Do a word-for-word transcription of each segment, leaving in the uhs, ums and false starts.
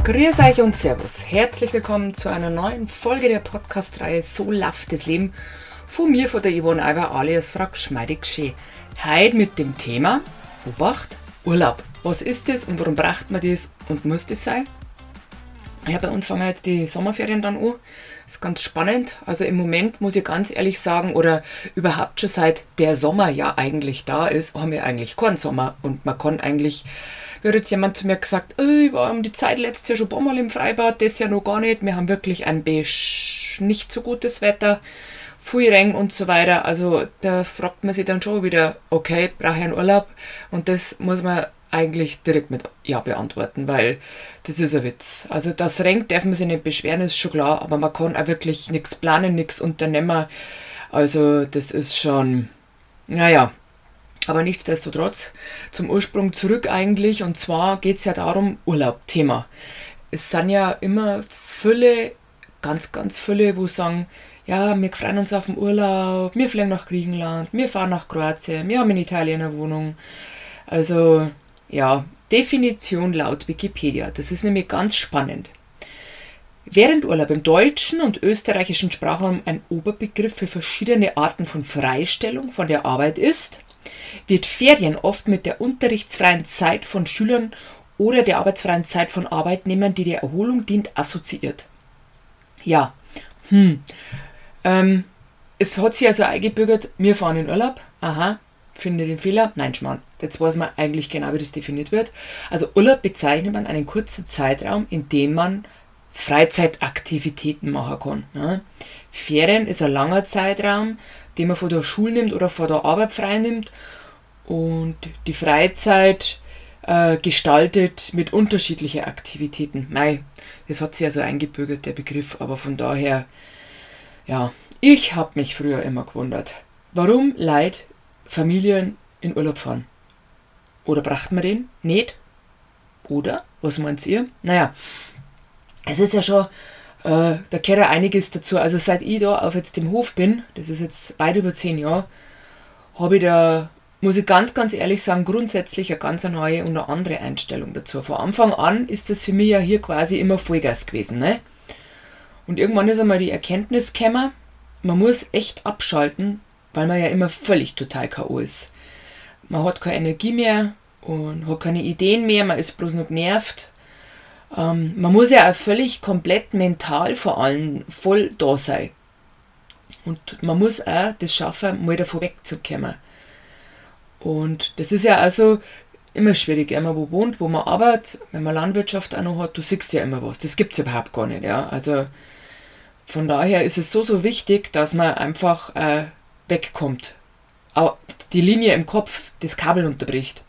Grüß euch und Servus. Herzlich willkommen zu einer neuen Folge der Podcast-Reihe So läuft das Leben. Von mir, von der Yvonne Aiwer alias Frau Geschmeidig schön. Heute mit dem Thema, Obacht, Urlaub. Was ist das und warum braucht man das und muss das sein? Ja, bei uns fangen jetzt die Sommerferien dann an. Das ist ganz spannend. Also im Moment muss ich ganz ehrlich sagen, oder überhaupt schon seit der Sommer ja eigentlich da ist, haben wir eigentlich keinen Sommer. Und man kann eigentlich, wie hat jetzt jemand zu mir gesagt, oh, ich war um die Zeit letztes Jahr schon ein paar Mal im Freibad, das ja noch gar nicht. Wir haben wirklich ein beige, nicht so gutes Wetter, viel Regen und so weiter. Also da fragt man sich dann schon wieder, okay, brauche ich einen Urlaub? Und das muss man eigentlich direkt mit Ja beantworten, weil das ist ein Witz. Also das Regen darf man sich nicht beschweren, ist schon klar, aber man kann auch wirklich nichts planen, nichts unternehmen. Also das ist schon, naja, aber nichtsdestotrotz zum Ursprung zurück eigentlich, und zwar geht es ja darum, Urlaub, Thema. Es sind ja immer viele, ganz, ganz viele, wo sagen, ja, wir freuen uns auf den Urlaub, wir fliegen nach Griechenland, wir fahren nach Kroatien, wir haben in Italien eine Wohnung. Also ja, Definition laut Wikipedia, das ist nämlich ganz spannend. Während Urlaub im deutschen und österreichischen Sprachraum ein Oberbegriff für verschiedene Arten von Freistellung von der Arbeit ist, wird Ferien oft mit der unterrichtsfreien Zeit von Schülern oder der arbeitsfreien Zeit von Arbeitnehmern, die der Erholung dient, assoziiert. Ja, hm, ähm, es hat sich also eingebürgert, wir fahren in Urlaub, aha, finde den Fehler, nein, Schmarrn, jetzt weiß man eigentlich genau, wie das definiert wird. Also Urlaub bezeichnet man einen kurzen Zeitraum, in dem man Freizeitaktivitäten machen kann. Ja. Ferien ist ein langer Zeitraum, den man von der Schule nimmt oder von der Arbeit frei nimmt, und die Freizeit äh, gestaltet mit unterschiedlichen Aktivitäten. Nein, das hat sich also eingebürgert, der Begriff, aber von daher, ja, ich habe mich früher immer gewundert, warum Leute, Familien in Urlaub fahren. Oder braucht man den? Nicht? Oder? Was meint ihr? Naja, es ist ja schon, äh, da gehört ja einiges dazu. Also seit ich da auf jetzt dem Hof bin, das ist jetzt weit über zehn Jahre, habe ich da, muss ich ganz, ganz ehrlich sagen, grundsätzlich eine ganz neue und eine andere Einstellung dazu. Von Anfang an ist das für mich ja hier quasi immer Vollgas gewesen. Ne? Und irgendwann ist einmal die Erkenntnis gekommen, man muss echt abschalten, weil man ja immer völlig total K O ist. Man hat keine Energie mehr und hat keine Ideen mehr, man ist bloß noch genervt. Ähm, man muss ja auch völlig komplett mental vor allem voll da sein. Und man muss auch das schaffen, mal davon wegzukommen. Und das ist ja also immer schwierig, wenn man wo wohnt, wo man arbeitet, wenn man Landwirtschaft auch noch hat, du siehst ja immer was. Das gibt es überhaupt gar nicht. Ja? Also von daher ist es so, so wichtig, dass man einfach äh, wegkommt. Auch die Linie im Kopf, das Kabel unterbricht.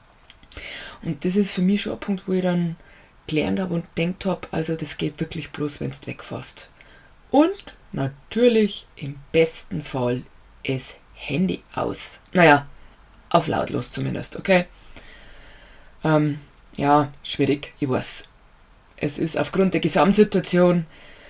Und das ist für mich schon ein Punkt, wo ich dann gelernt habe und gedacht habe, also das geht wirklich bloß, wenn du wegfährst. Und natürlich im besten Fall das Handy aus. Naja, auf lautlos zumindest, okay? Ähm, ja, schwierig, ich weiß. Es ist aufgrund der Gesamtsituation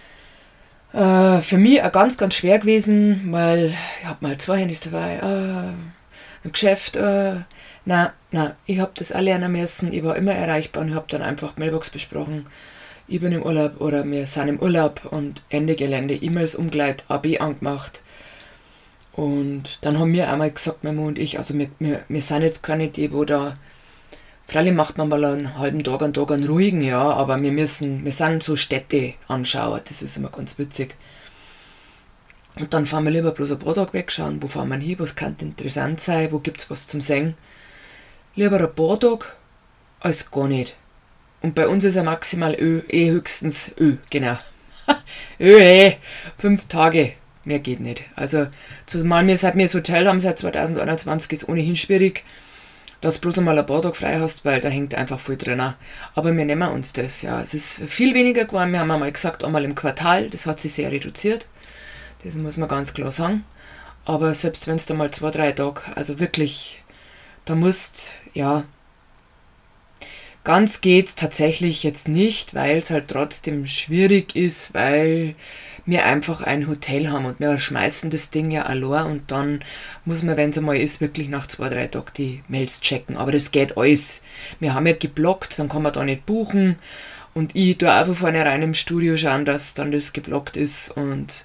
Äh, für mich auch ganz, ganz schwer gewesen, weil ich habe mal zwei Handys dabei, äh, im Geschäft, äh, nein, nein, ich habe das auch lernen müssen, ich war immer erreichbar und ich habe dann einfach Mailbox besprochen, ich bin im Urlaub oder wir sind im Urlaub und Ende Gelände, E-Mails umgeleitet, A B angemacht, und dann haben wir einmal gesagt, mein Mann und ich, also wir, wir, wir sind jetzt keine die, wo da, freilich macht man mal einen halben Tag, einen Tag einen ruhigen, ja, aber wir müssen, wir sind so Städteanschauer, das ist immer ganz witzig. Und dann fahren wir lieber bloß ein paar Tage wegschauen, wo fahren wir hin, was kann interessant sein, wo gibt es was zum Sehen. Lieber ein paar Tage als gar nicht. Und bei uns ist ja maximal Ö, eh höchstens Ö, genau. Ö, eh, fünf Tage, mehr geht nicht. Also, zumal wir seit wir das Hotel haben, seit zwanzig einundzwanzig, ist ohnehin schwierig, dass du bloß einmal ein paar Tage frei hast, weil da hängt einfach viel drin. Aber wir nehmen uns das, ja. Es ist viel weniger geworden. Wir haben einmal gesagt, einmal im Quartal, das hat sich sehr reduziert. Das muss man ganz klar sagen. Aber selbst wenn es da mal zwei, drei Tage, also wirklich, da musst, ja, ganz geht's tatsächlich jetzt nicht, weil es halt trotzdem schwierig ist, weil wir einfach ein Hotel haben und wir schmeißen das Ding ja allein und dann muss man, wenn es einmal ist, wirklich nach zwei, drei Tagen die Mails checken. Aber das geht alles. Wir haben ja geblockt, dann kann man da nicht buchen Und ich tue auch von vornherein im Studio schauen, dass dann das geblockt ist. Und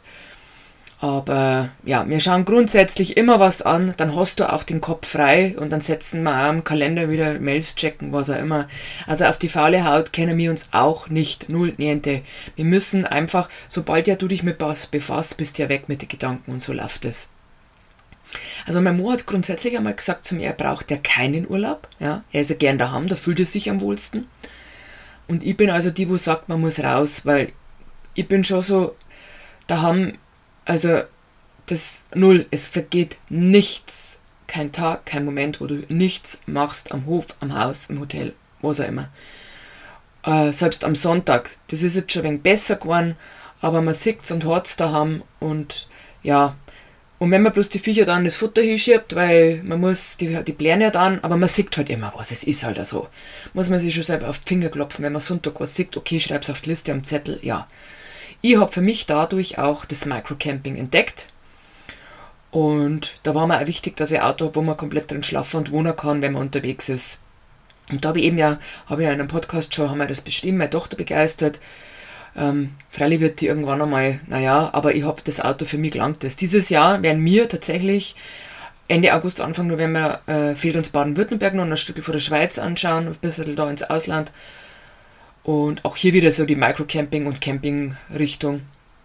aber ja, wir schauen grundsätzlich immer was an, dann hast du auch den Kopf frei und dann setzen wir auch im Kalender wieder Mails checken, was auch immer. Also auf die faule Haut kennen wir uns auch nicht, null, niente. Wir müssen einfach, sobald ja du dich mit was befasst, bist ja weg mit den Gedanken und so läuft es. Also mein Mann hat grundsätzlich einmal gesagt zu mir, er braucht ja keinen Urlaub, ja, er ist ja gern daheim, da fühlt er sich am wohlsten. Und ich bin also die, wo sagt, man muss raus, weil ich bin schon so daheim. Also das Null, es vergeht nichts, kein Tag, kein Moment, wo du nichts machst am Hof, am Haus, im Hotel, was auch immer. Äh, selbst am Sonntag, das ist jetzt schon ein wenig besser geworden, aber man sieht es und hat es daheim und ja, und wenn man bloß die Viecher dann das Futter hinschiebt, weil man muss, die, die blären ja dann, aber man sieht halt immer was, es ist halt so. Muss man sich schon selber auf die Finger klopfen, wenn man Sonntag was sieht, okay, schreib's auf die Liste am Zettel, ja. Ich habe für mich dadurch auch das Microcamping entdeckt und da war mir auch wichtig, dass ich ein Auto habe, wo man komplett drin schlafen und wohnen kann, wenn man unterwegs ist. Und da habe ich eben ja, habe ich ja in einem Podcast schon, haben wir das beschrieben, meine Tochter begeistert. Ähm, freilich wird die irgendwann einmal, naja, aber ich habe das Auto, für mich gelangt das. Dieses Jahr werden wir tatsächlich Ende August, Anfang November äh, fehlt uns Baden-Württemberg noch ein Stück von der Schweiz anschauen, ein bisschen da ins Ausland. Und auch hier wieder so die Microcamping- und Camping-Richtung.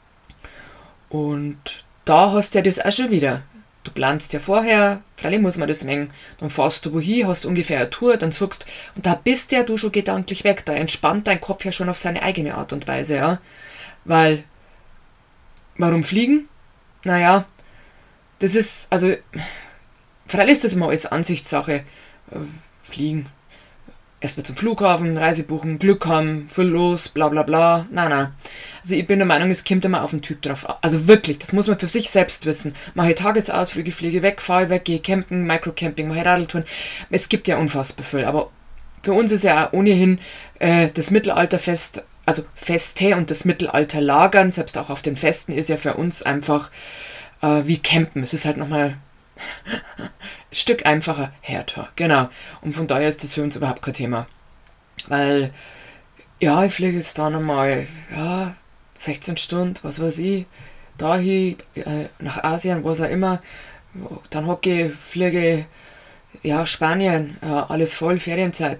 Und da hast du ja das auch schon wieder. Du planst ja vorher, freilich muss man das mengen, dann fährst du wohin, hast ungefähr eine Tour, dann suchst, und da bist ja du schon gedanklich weg, da entspannt dein Kopf ja schon auf seine eigene Art und Weise, ja. Weil, warum fliegen? Naja, das ist, also, freilich ist das immer alles Ansichtssache. Fliegen. Erstmal zum Flughafen, Reise buchen, Glück haben, viel los, bla bla bla. Nein, nein. Also ich bin der Meinung, es kommt immer auf den Typ drauf. Also wirklich, das muss man für sich selbst wissen. Mache ich Tagesausflüge, fliege weg, fahre weg, gehe campen, Microcamping, mache Radltouren. Es gibt ja unfassbar viel. Aber für uns ist ja auch ohnehin äh, das Mittelalterfest, also Feste und das Mittelalter lagern, selbst auch auf den Festen, ist ja für uns einfach äh, wie Campen. Es ist halt nochmal ein Stück einfacher, härter, genau. Und von daher ist das für uns überhaupt kein Thema. Weil, ja, ich fliege jetzt dann einmal, ja, sechzehn Stunden, was weiß ich, dahin, äh, nach Asien, was auch immer. Dann hocke ich, fliege, ja, Spanien, ja, alles voll, Ferienzeit.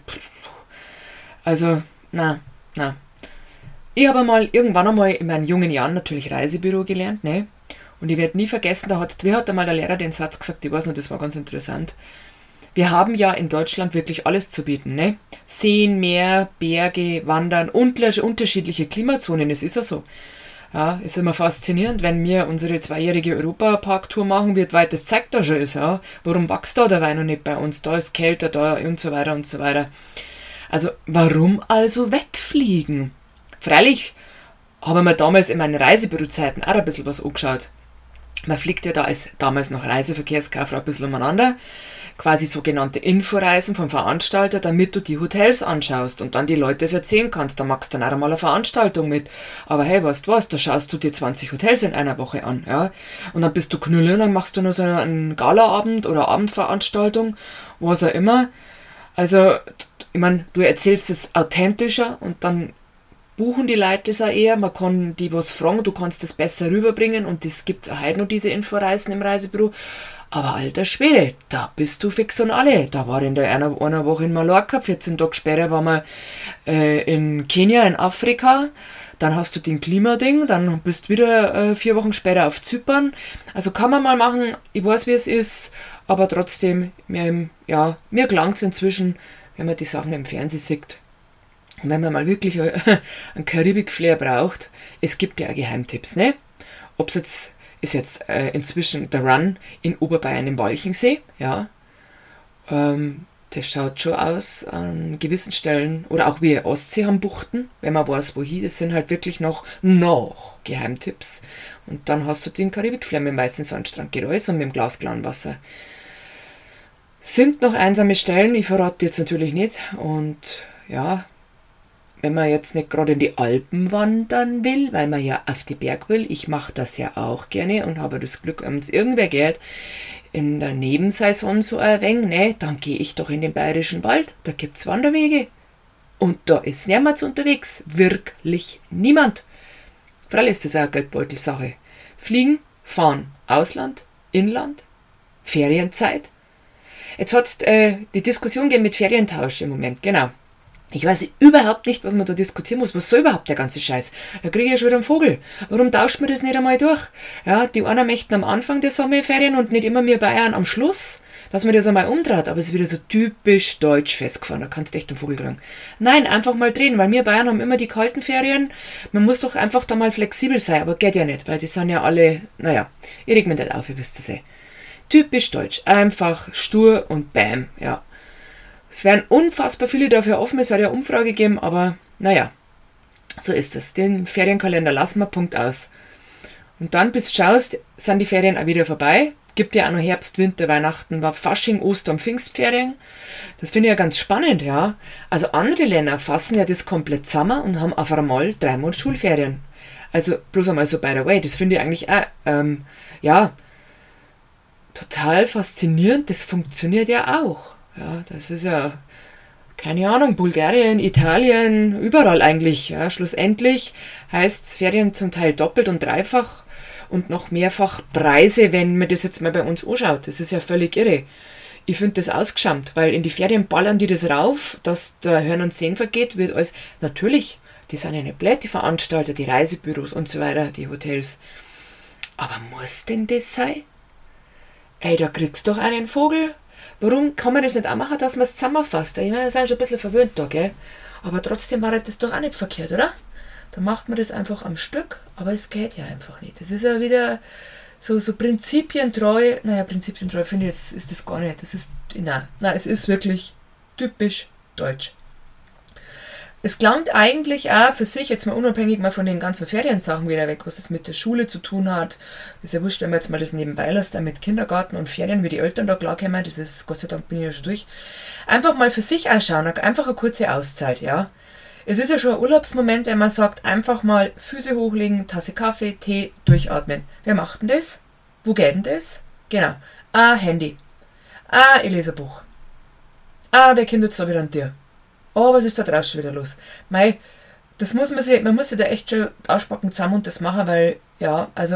Also, na, na. Ich habe mal irgendwann einmal in meinen jungen Jahren natürlich Reisebüro gelernt, ne? Und ich werde nie vergessen, da hat, wie hat einmal der Lehrer den Satz gesagt, ich weiß nicht, das war ganz interessant. Wir haben ja in Deutschland wirklich alles zu bieten, ne? Seen, Meer, Berge, Wandern, unterschiedliche Klimazonen, es ist ja so. Ja, ist immer faszinierend, wenn wir unsere zweijährige Europapark-Tour machen, wie weit das zeigt da schon ist, ja. Warum wächst da der Wein noch nicht bei uns? Da ist kälter, da und so weiter und so weiter. Also, warum also wegfliegen? Freilich haben wir damals in meinen Reisebürozeiten auch ein bisschen was angeschaut. Man fliegt ja da als damals noch Reiseverkehrskauffrau ein bisschen umeinander, quasi sogenannte Inforeisen vom Veranstalter, damit du die Hotels anschaust und dann die Leute es erzählen kannst. Da machst du dann auch mal eine Veranstaltung mit. Aber hey, weißt du was, da schaust du dir zwanzig Hotels in einer Woche an, ja. Und dann bist du Knülle und dann machst du noch so einen Galaabend oder Abendveranstaltung, was auch immer. Also, ich meine, du erzählst es authentischer und dann buchen die Leute das auch eher, man kann die was fragen, du kannst das besser rüberbringen und das gibt es auch heute noch, diese Inforeisen im Reisebüro. Aber alter Schwede, da bist du fix und alle. Da war in der einer, einer Woche in Mallorca, vierzehn Tage später waren wir äh, in Kenia, in Afrika. Dann hast du den Klimading, dann bist du wieder äh, vier Wochen später auf Zypern. Also kann man mal machen, ich weiß wie es ist, aber trotzdem, mir, ja, mir gelangt es inzwischen, wenn man die Sachen im Fernsehen sieht. Und wenn man mal wirklich einen Karibik-Flair braucht, es gibt ja auch Geheimtipps, ne? Ob es jetzt, ist jetzt äh, inzwischen der Run in Oberbayern im Walchensee, ja. Ähm, das schaut schon aus an gewissen Stellen, oder auch wie Ostsee haben Buchten, wenn man weiß, wohin, das sind halt wirklich noch, noch Geheimtipps. Und dann hast du den Karibik-Flair mit dem weißen Sandstrand, geht alles und mit dem glasklaren Wasser. Sind noch einsame Stellen, ich verrate jetzt natürlich nicht, und ja, wenn man jetzt nicht gerade in die Alpen wandern will, weil man ja auf die Berg will, ich mache das ja auch gerne und habe das Glück, wenn es irgendwer geht, in der Nebensaison so ein wenig, ne, dann gehe ich doch in den Bayerischen Wald, da gibt es Wanderwege. Und da ist niemand unterwegs. Wirklich niemand. Freilich ist das auch eine Geldbeutelsache. Fliegen, fahren, Ausland, Inland, Ferienzeit. Jetzt hat es äh, die Diskussion gegeben mit Ferientausch im Moment, genau. Ich weiß überhaupt nicht, was man da diskutieren muss. Was soll überhaupt der ganze Scheiß? Da kriege ich ja schon wieder einen Vogel. Warum tauscht man das nicht einmal durch? Ja, die einen möchten am Anfang der Sommerferien und nicht immer wir Bayern am Schluss, dass man das einmal umdreht. Aber es ist wieder so typisch deutsch festgefahren. Da kannst du echt einen Vogel kriegen. Nein, einfach mal drehen, weil wir Bayern haben immer die kalten Ferien. Man muss doch einfach da mal flexibel sein. Aber geht ja nicht, weil die sind ja alle, naja, ich reg mich nicht auf, ihr wisst es eh. Typisch deutsch. Einfach stur und bam, ja. Es werden unfassbar viele dafür offen, es hat ja eine Umfrage gegeben, aber naja, so ist es. Den Ferienkalender lassen wir, Punkt aus. Und dann, bis du schaust, sind die Ferien auch wieder vorbei. Gibt ja auch noch Herbst, Winter, Weihnachten, war Fasching, Ostern, Pfingstferien. Das finde ich ja ganz spannend, ja. Also andere Länder fassen ja das komplett zusammen und haben auf einmal drei Monate Schulferien. Also bloß einmal so by the way, das finde ich eigentlich auch, ähm, ja, total faszinierend. Das funktioniert ja auch. Ja, das ist ja, keine Ahnung, Bulgarien, Italien, überall eigentlich. Ja, schlussendlich heißt es Ferien zum Teil doppelt und dreifach und noch mehrfach Preise, wenn man das jetzt mal bei uns anschaut. Das ist ja völlig irre. Ich finde das ausgeschammt, weil in die Ferien ballern die das rauf, dass der Hören und Sehen vergeht, wird alles, natürlich, die sind ja nicht blöd, die Veranstalter, die Reisebüros und so weiter, die Hotels. Aber muss denn das sein? Ey, da kriegst du doch einen Vogel. Warum kann man das nicht auch machen, dass man es zusammenfasst? Ich meine, wir sind schon ein bisschen verwöhnt da, gell? Aber trotzdem war das doch auch nicht verkehrt, oder? Da macht man das einfach am Stück, aber es geht ja einfach nicht. Das ist ja wieder so, so prinzipientreu. Naja, prinzipientreu finde ich, jetzt ist das gar nicht. Das ist, nein, nein, es ist wirklich typisch deutsch. Es klingt eigentlich auch für sich, jetzt mal unabhängig mal von den ganzen Feriensachen wieder weg, was das mit der Schule zu tun hat. Das ist ja wurscht, wenn man jetzt mal das nebenbei lässt, dann mit Kindergarten und Ferien, wie die Eltern da klarkommen, das ist, Gott sei Dank bin ich ja schon durch. Einfach mal für sich ausschauen, einfach eine kurze Auszeit, ja. Es ist ja schon ein Urlaubsmoment, wenn man sagt, einfach mal Füße hochlegen, Tasse Kaffee, Tee, durchatmen. Wer macht denn das? Wo geht denn das? Genau. Ah, Handy. Ah, ich lese ein Buch. Ah, wer kommt jetzt da wieder an dir? Oh, was ist da draußen wieder los? Mei, das muss man sich, man muss sich da echt schon ausspacken zusammen und das machen, weil, ja, also,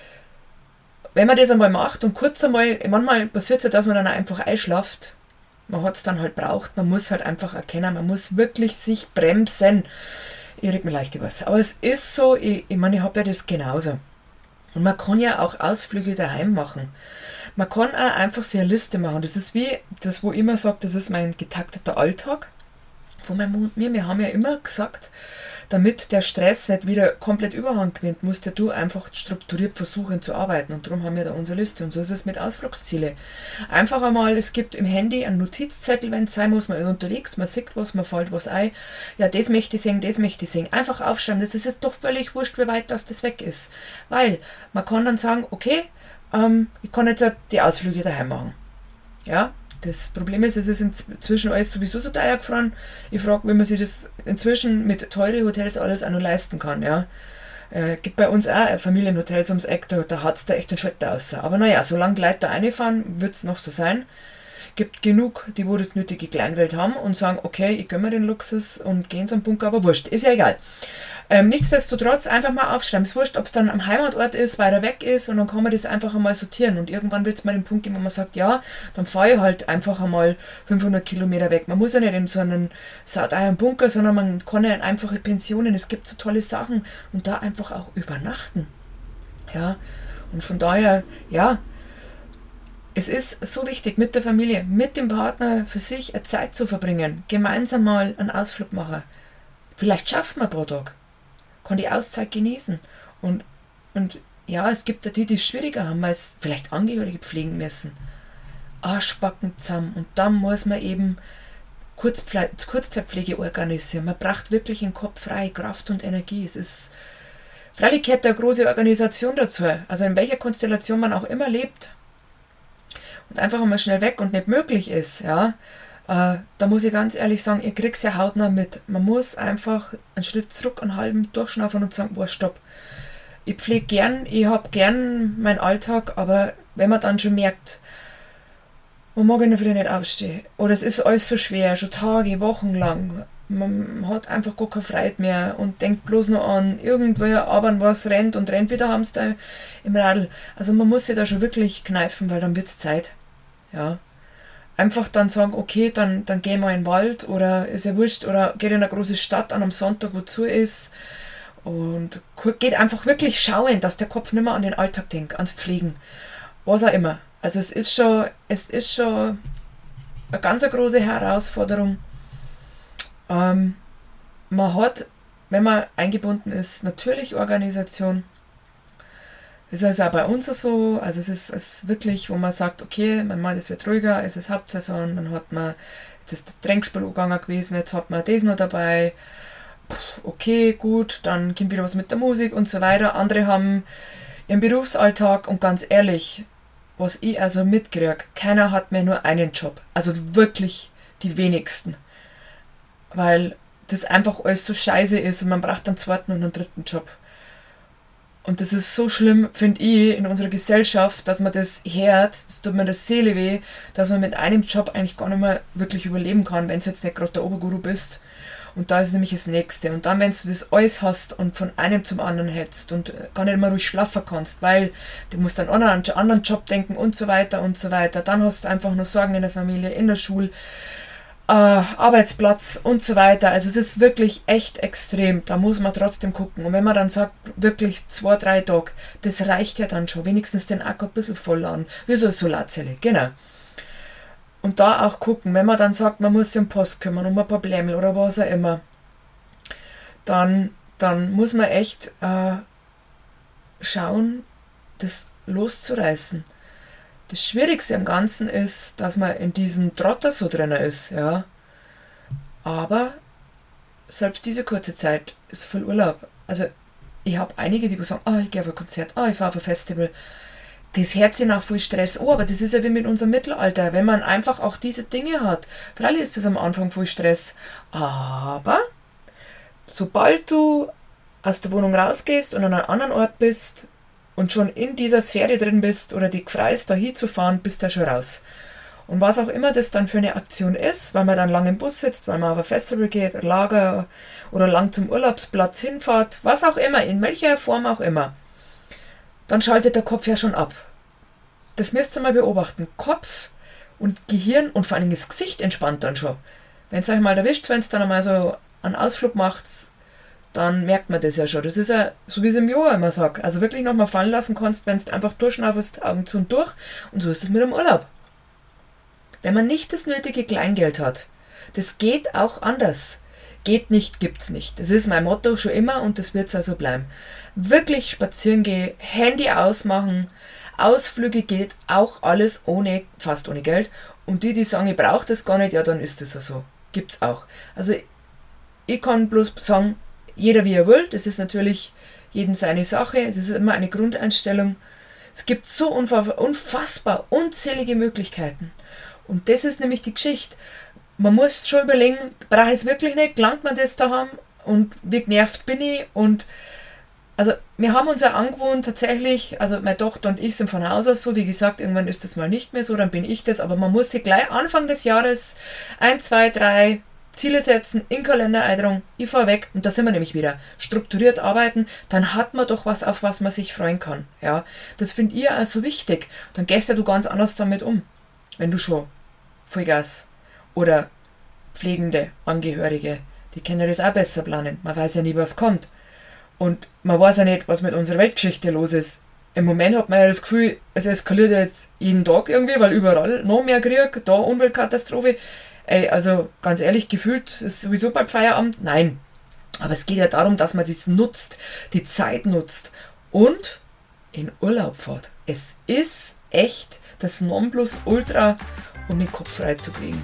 wenn man das einmal macht und kurz einmal, manchmal passiert es ja, dass man dann einfach einschlaft, man hat es dann halt braucht, man muss halt einfach erkennen, man muss wirklich sich bremsen. Ich reg mir leicht was. Aber es ist so, ich, ich meine, ich habe ja das genauso. Und man kann ja auch Ausflüge daheim machen. Man kann auch einfach so eine Liste machen. Das ist wie das, wo ich immer sage, das ist mein getakteter Alltag. Von meinem Mund mir, wir haben ja immer gesagt, damit der Stress nicht wieder komplett Überhand gewinnt, musst ja du einfach strukturiert versuchen zu arbeiten. Und darum haben wir da unsere Liste. Und so ist es mit Ausflugsziele. Einfach einmal, es gibt im Handy einen Notizzettel, wenn es sein muss, man ist unterwegs, man sieht was, man fällt was ein. Ja, das möchte ich sehen, das möchte ich sehen. Einfach aufschreiben. Das ist jetzt doch völlig wurscht, wie weit das, das weg ist. Weil man kann dann sagen, okay, ähm, ich kann jetzt die Ausflüge daheim machen. Ja, das Problem ist, es ist inzwischen alles sowieso so teuer gefahren. Ich frage, wie man sich das inzwischen mit teuren Hotels alles auch noch leisten kann. Ja. Äh, gibt bei uns auch Familienhotels ums Eck, da, da hat es da echt einen Schalter aus. Aber naja, solange die Leute da reinfahren, wird es noch so sein. Gibt genug, die wo das nötige Kleinwelt haben und sagen, okay, ich gönne mir den Luxus und gehen zum Bunker, aber wurscht, ist ja egal. Ähm, nichtsdestotrotz einfach mal aufschreiben. Es ist wurscht, ob es dann am Heimatort ist, weiter weg ist und dann kann man das einfach einmal sortieren und irgendwann wird es mal den Punkt geben, wo man sagt, ja, dann fahre ich halt einfach einmal fünfhundert Kilometer weg. Man muss ja nicht in so einen sauteuren Bunker, sondern man kann ja in einfache Pensionen, es gibt so tolle Sachen und da einfach auch übernachten. Ja, und von daher, ja, es ist so wichtig, mit der Familie, mit dem Partner für sich eine Zeit zu verbringen, gemeinsam mal einen Ausflug machen. Vielleicht schafft man pro Tag. Kann die Auszeit genießen. Und, und ja, es gibt ja die, die es schwieriger haben, weil es vielleicht Angehörige pflegen müssen. Arschbacken zusammen. Und dann muss man eben Kurzpfle- Kurzzeitpflege organisieren. Man braucht wirklich den Kopf frei, Kraft und Energie. Es ist, freilich gehört eine große Organisation dazu. Also in welcher Konstellation man auch immer lebt. Und einfach einmal schnell weg und nicht möglich ist, ja. Uh, da muss ich ganz ehrlich sagen, ich krieg's ja hautnah mit. Man muss einfach einen Schritt zurück, einen halben durchschnaufen und sagen, boah, stopp. Ich pflege gern, ich habe gern meinen Alltag, aber wenn man dann schon merkt, man mag in der Früh nicht aufstehen, oder es ist alles so schwer, schon Tage, Wochen lang, Man hat einfach gar keine Freude mehr und denkt bloß noch an irgendwer, aber was rennt und rennt wieder Hamster im Radl. Also man muss sich da schon wirklich kneifen, weil dann wird es Zeit. Ja. Einfach dann sagen, okay, dann, dann gehen wir in den Wald oder ist ja wurscht oder geht in eine große Stadt an einem Sonntag, wo zu ist und geht einfach wirklich schauen, dass der Kopf nicht mehr an den Alltag denkt, ans Pflegen, was auch immer. Also es ist schon, es ist schon eine ganz eine große Herausforderung. Ähm, man hat, wenn man eingebunden ist, natürlich Organisation. Das ist auch bei uns so, also es ist, es ist wirklich, wo man sagt, okay, man meint, es wird ruhiger, es ist Hauptsaison, dann hat man, jetzt ist das Trinkspiel gegangen gewesen, jetzt hat man das noch dabei, okay, gut, dann kommt wieder was mit der Musik und so weiter. Andere haben ihren Berufsalltag und ganz ehrlich, was ich also mitkriege, keiner hat mehr nur einen Job, also wirklich die wenigsten, weil das einfach alles so scheiße ist und man braucht einen zweiten und einen dritten Job. Und das ist so schlimm, finde ich, in unserer Gesellschaft, dass man das hört, das tut mir der Seele weh, dass man mit einem Job eigentlich gar nicht mehr wirklich überleben kann, wenn du jetzt nicht gerade der Oberguru bist. Und da ist nämlich das Nächste. Und dann, wenn du das alles hast und von einem zum anderen hetzt und gar nicht mehr ruhig schlafen kannst, weil du musst an einen anderen Job denken und so weiter und so weiter, dann hast du einfach nur Sorgen in der Familie, in der Schule, äh, Arbeitsplatz und so weiter. Also es ist wirklich echt extrem. Da muss man trotzdem gucken. Und wenn man dann sagt, wirklich zwei, drei Tage, das reicht ja dann schon. Wenigstens den Akku ein bisschen voll laden. Wie so eine Solarzelle, genau. Und da auch gucken, wenn man dann sagt, man muss sich um Post kümmern, um ein paar Blämmel oder was auch immer, dann, dann muss man echt äh, schauen, das loszureißen. Das Schwierigste am Ganzen ist, dass man in diesem Trotter so drin ist, ja. Aber selbst diese kurze Zeit ist voll Urlaub. Also ich habe einige, die sagen, oh, ich gehe auf ein Konzert, oh, ich fahre auf ein Festival. Das hört sich nach voll Stress an, aber das ist ja wie mit unserem Mittelalter, wenn man einfach auch diese Dinge hat. Freilich ist das am Anfang voll Stress, aber sobald du aus der Wohnung rausgehst und an einem anderen Ort bist und schon in dieser Sphäre drin bist oder die kreist, da hinzufahren, bist du schon raus. Und was auch immer das dann für eine Aktion ist, weil man dann lang im Bus sitzt, weil man auf ein Festival geht, ein Lager oder lang zum Urlaubsplatz hinfahrt, was auch immer, in welcher Form auch immer, dann schaltet der Kopf ja schon ab. Das müsst ihr mal beobachten. Kopf und Gehirn und vor allem das Gesicht entspannt dann schon. Wenn es euch mal erwischt, wenn es dann einmal so einen Ausflug macht, dann merkt man das ja schon. Das ist ja so, wie es im Yoga immer sagt. Also wirklich nochmal fallen lassen kannst, wenn du einfach durchschnaufst, Augen zu und durch. Und so ist es mit dem Urlaub. Wenn man nicht das nötige Kleingeld hat, das geht auch anders. Geht nicht, gibt's nicht. Das ist mein Motto schon immer und das wird es also bleiben. Wirklich spazieren gehen, Handy ausmachen, Ausflüge geht auch alles ohne, fast ohne Geld. Und die, die sagen, ich brauche das gar nicht, ja, dann ist das so. Gibt's auch. Also ich kann bloß sagen, jeder wie er will, das ist natürlich jeden seine Sache, das ist immer eine Grundeinstellung. Es gibt so unfassbar unzählige Möglichkeiten. Und das ist nämlich die Geschichte. Man muss schon überlegen, brauche ich es wirklich nicht, gelangt man das daheim und wie genervt bin ich und also wir haben uns ja angewohnt tatsächlich, also meine Tochter und ich sind von Haus aus so, wie gesagt, irgendwann ist das mal nicht mehr so, dann bin ich das, aber man muss sich gleich Anfang des Jahres ein, zwei, drei Ziele setzen, in den Kalender eintragen, ich fahre weg und da sind wir nämlich wieder, strukturiert arbeiten, dann hat man doch was, auf was man sich freuen kann, ja, das finde ich also wichtig, dann gehst ja du ganz anders damit um, wenn du schon Vollgas oder pflegende Angehörige, die können das auch besser planen. Man weiß ja nie, was kommt. Und man weiß ja nicht, was mit unserer Weltgeschichte los ist. Im Moment hat man ja das Gefühl, es eskaliert jetzt jeden Tag irgendwie, weil überall noch mehr Krieg, da Umweltkatastrophe. Ey, also ganz ehrlich, gefühlt ist sowieso bald Feierabend. Nein. Aber es geht ja darum, dass man das nutzt, die Zeit nutzt und in Urlaub fährt. Es ist echt das Nonplusultra, um den Kopf frei zu kriegen.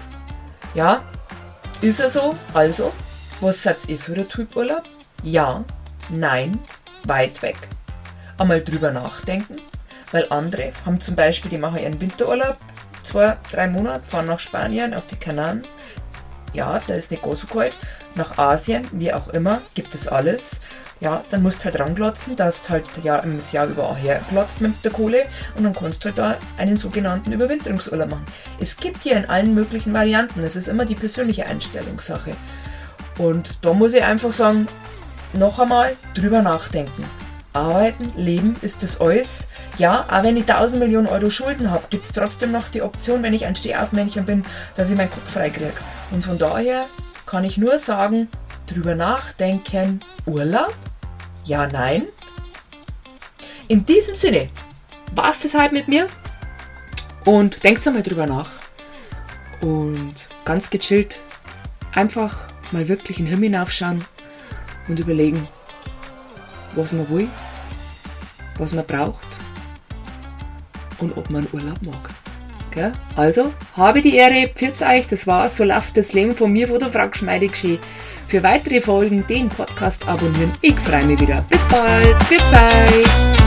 Ja, ist er so? Also, was seid ihr für der Typ Urlaub? Ja, nein, weit weg. Einmal drüber nachdenken, weil andere haben zum Beispiel, die machen ihren Winterurlaub, zwei, drei Monate, fahren nach Spanien, auf die Kanaren. Ja, da ist nicht ganz so kalt. Nach Asien, wie auch immer, gibt es alles. Ja, dann musst du halt ranglotzen, dass du halt ja, das Jahr über auch herglotzt mit der Kohle und dann kannst du halt da einen sogenannten Überwinterungsurlaub machen. Es gibt ja in allen möglichen Varianten, es ist immer die persönliche Einstellungssache. Und da muss ich einfach sagen, noch einmal drüber nachdenken. Arbeiten, leben, ist das alles? Ja, auch wenn ich tausend Millionen Euro Schulden habe, gibt es trotzdem noch die Option, wenn ich ein Stehaufmännchen bin, dass ich meinen Kopf frei kriege. Und von daher kann ich nur sagen, drüber nachdenken, Urlaub? Ja, nein. In diesem Sinne, war's das halt mit mir und denkt einmal drüber nach und ganz gechillt einfach mal wirklich in den Himmel hinaufschauen und überlegen, was man will, was man braucht und ob man Urlaub mag. Gell? Also, habe die Ehre, pfiat euch, das war's, so läuft das Leben von mir, von der Frau Geschmeide geschehen. Für weitere Folgen den Podcast abonnieren. Ich freue mich wieder. Bis bald. Pfiat euch.